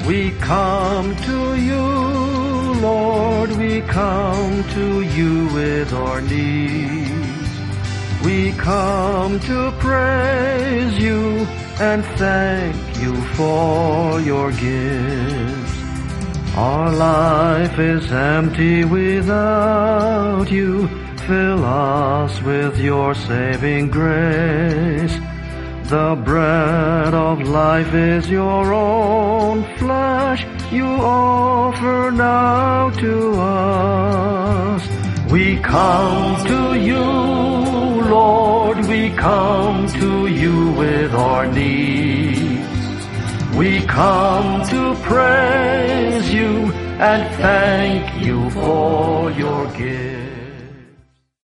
We come to you, Lord, we come to you with our needs. We come to praise you and thank you for your gifts. Our life is empty without you. Fill us with your saving grace. The bread of life is your own flesh you offer now to us. We come to you, Lord, we come to you with our needs. We come to praise you and thank you for your gift.